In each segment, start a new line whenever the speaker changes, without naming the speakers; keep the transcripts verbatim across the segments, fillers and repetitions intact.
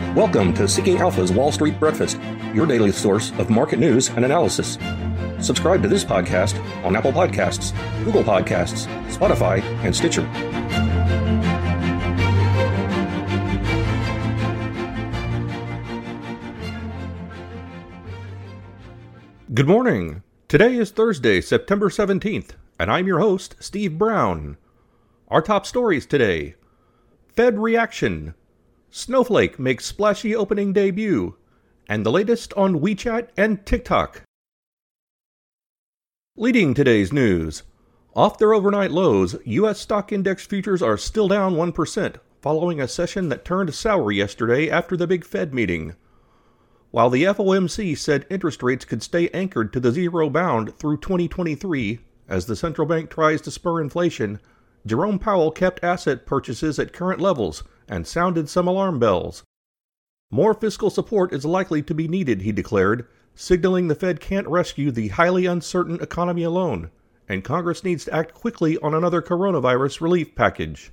Welcome to Seeking Alpha's Wall Street Breakfast, your daily source of market news and analysis. Subscribe to this podcast on Apple Podcasts, Google Podcasts, Spotify, and Stitcher. Good morning. Today is Thursday, September seventeenth, and I'm your host, Steve Brown. Our top stories today: Fed reaction, Snowflake makes splashy opening debut, and the latest on WeChat and TikTok. Leading today's news, off their overnight lows, U S stock index futures are still down one percent, following a session that turned sour yesterday after the big Fed meeting. While the F O M C said interest rates could stay anchored to the zero bound through twenty twenty-three, as the central bank tries to spur inflation, Jerome Powell kept asset purchases at current levels and sounded some alarm bells. More fiscal support is likely to be needed, he declared, signaling the Fed can't rescue the highly uncertain economy alone, and Congress needs to act quickly on another coronavirus relief package.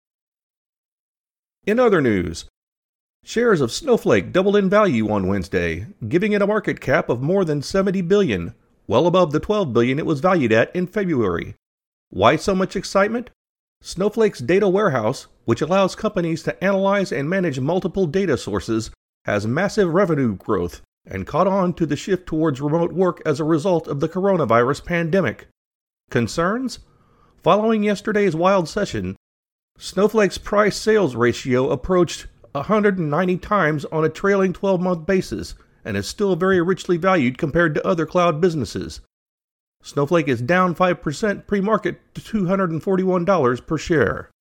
In other news, shares of Snowflake doubled in value on Wednesday, giving it a market cap of more than seventy billion dollars, well above the twelve billion dollars it was valued at in February. Why so much excitement? Snowflake's data warehouse, which allows companies to analyze and manage multiple data sources, has massive revenue growth and caught on to the shift towards remote work as a result of the coronavirus pandemic. Concerns? Following yesterday's wild session, Snowflake's price-sales ratio approached one hundred ninety times on a trailing twelve-month basis and is still very richly valued compared to other cloud businesses. Snowflake is down five percent pre-market to two hundred forty-one dollars per share.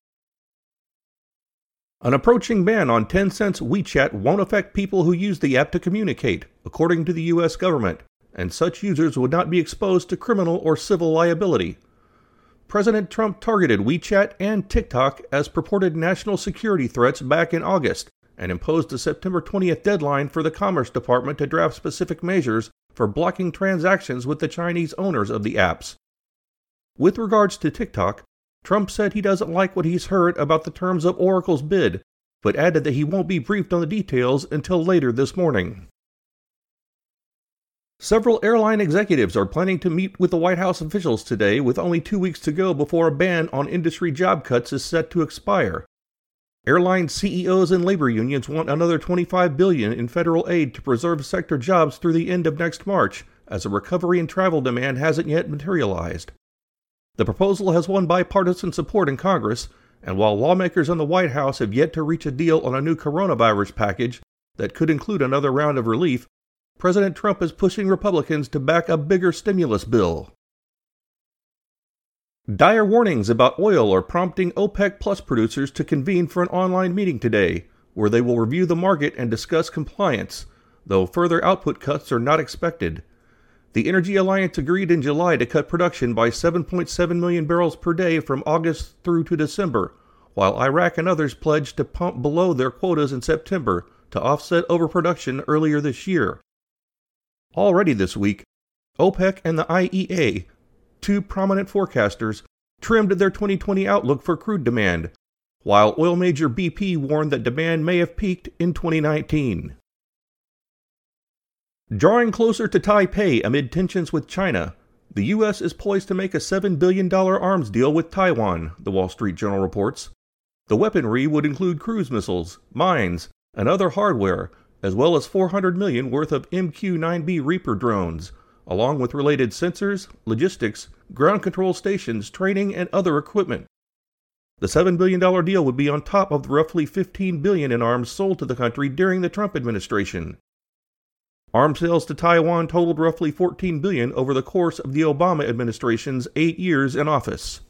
An approaching ban on Tencent's WeChat won't affect people who use the app to communicate, according to the U S government, and such users would not be exposed to criminal or civil liability. President Trump targeted WeChat and TikTok as purported national security threats back in August and imposed a September twentieth deadline for the Commerce Department to draft specific measures for blocking transactions with the Chinese owners of the apps. With regards to TikTok, Trump said he doesn't like what he's heard about the terms of Oracle's bid, but added that he won't be briefed on the details until later this morning. Several airline executives are planning to meet with the White House officials today, with only two weeks to go before a ban on industry job cuts is set to expire. Airline C E Os and labor unions want another twenty-five billion dollars in federal aid to preserve sector jobs through the end of next March, as a recovery in travel demand hasn't yet materialized. The proposal has won bipartisan support in Congress, and while lawmakers in the White House have yet to reach a deal on a new coronavirus package that could include another round of relief, President Trump is pushing Republicans to back a bigger stimulus bill. Dire warnings about oil are prompting OPEC Plus producers to convene for an online meeting today, where they will review the market and discuss compliance, though further output cuts are not expected. The Energy Alliance agreed in July to cut production by seven point seven million barrels per day from August through to December, while Iraq and others pledged to pump below their quotas in September to offset overproduction earlier this year. Already this week, OPEC and the I E A, two prominent forecasters, trimmed their twenty twenty outlook for crude demand, while oil major B P warned that demand may have peaked in twenty nineteen. Drawing closer to Taipei amid tensions with China, the U S is poised to make a seven billion dollars arms deal with Taiwan, the Wall Street Journal reports. The weaponry would include cruise missiles, mines, and other hardware, as well as four hundred million dollars worth of M Q nine B Reaper drones, along with related sensors, logistics, ground control stations, training, and other equipment. The seven billion dollars deal would be on top of the roughly fifteen billion dollars in arms sold to the country during the Trump administration. Arms sales to Taiwan totaled roughly fourteen billion dollars over the course of the Obama administration's eight years in office.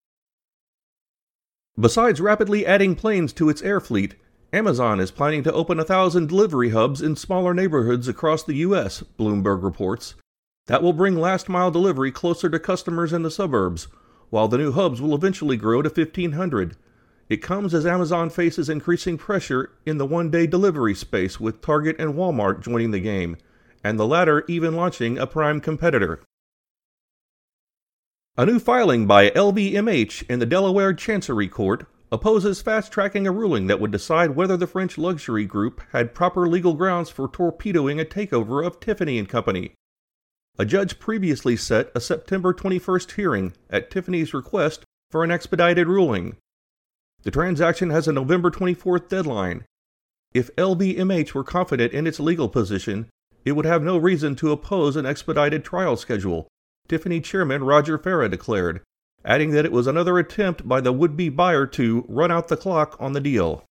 Besides rapidly adding planes to its air fleet, Amazon is planning to open a thousand delivery hubs in smaller neighborhoods across the U S, Bloomberg reports. That will bring last-mile delivery closer to customers in the suburbs, while the new hubs will eventually grow to fifteen hundred. It comes as Amazon faces increasing pressure in the one-day delivery space, with Target and Walmart joining the game, and the latter even launching a prime competitor. A new filing by L V M H in the Delaware Chancery Court opposes fast-tracking a ruling that would decide whether the French luxury group had proper legal grounds for torpedoing a takeover of Tiffany and Company. A judge previously set a September twenty-first hearing at Tiffany's request for an expedited ruling. The transaction has a November twenty-fourth deadline. If L V M H were confident in its legal position, it would have no reason to oppose an expedited trial schedule, Tiffany chairman Roger Farah declared, adding that it was another attempt by the would-be buyer to run out the clock on the deal.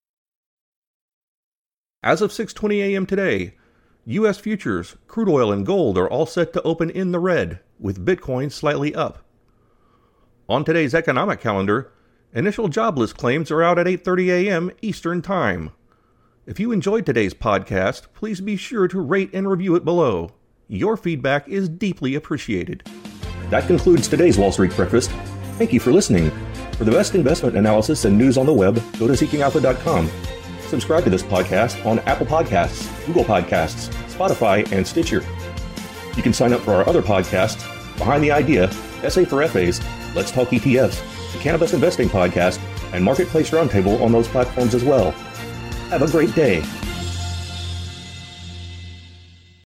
As of six twenty a.m. today, U S futures, crude oil, and gold are all set to open in the red, with Bitcoin slightly up. On today's economic calendar, initial jobless claims are out at eight thirty a.m. Eastern Time. If you enjoyed today's podcast, please be sure to rate and review it below. Your feedback is deeply appreciated. That concludes today's Wall Street Breakfast. Thank you for listening. For the best investment analysis and news on the web, go to seeking alpha dot com. Subscribe to this podcast on Apple Podcasts, Google Podcasts, Spotify, and Stitcher. You can sign up for our other podcasts, Behind the Idea, S A for F As, Let's Talk E T Fs, the Cannabis Investing Podcast, and Marketplace Roundtable on those platforms as well. Have a great day.